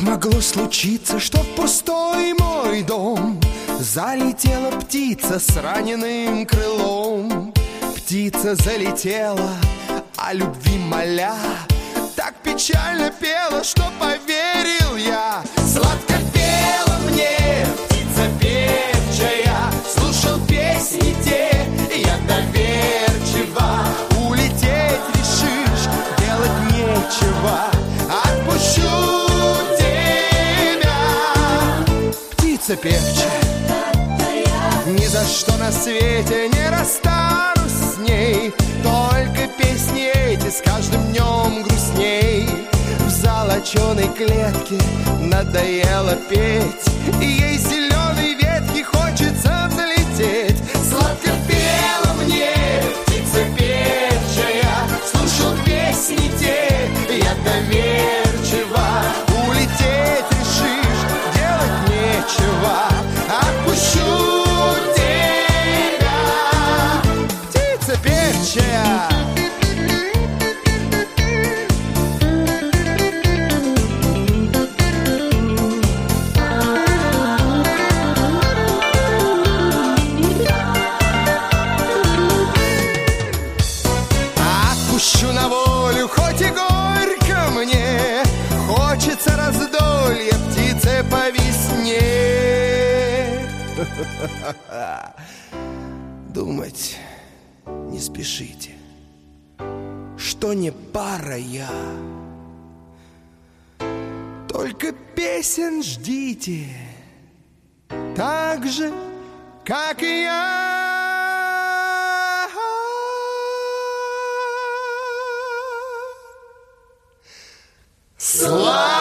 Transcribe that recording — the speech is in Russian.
могло случиться, что в пустой мой дом залетела птица с раненым крылом? Птица залетела, о любви моля, так печально пела, что поверил я. Сладко пела мне птица певчая, слушал песни те, я доверчиво. Улететь решишь, делать нечего, отпущу тебя. Птица певчая, ни за что на свете не расстанусь с ней. Только песни эти с каждым днем грустней. В золоченой клетке надоело петь, и ей зеленой ветки хочется взлететь. Сладко пела мне птица певчая, слушал песни те, я доверчиво. Улететь решишь, делать нечего, отпущу тебя. Птица певчая. Отпущу на волю, хоть и горько мне, хочется раздолья птице по весне. Думать не спешите, что не пара я. Только песен ждите, так же, как и я. Слава!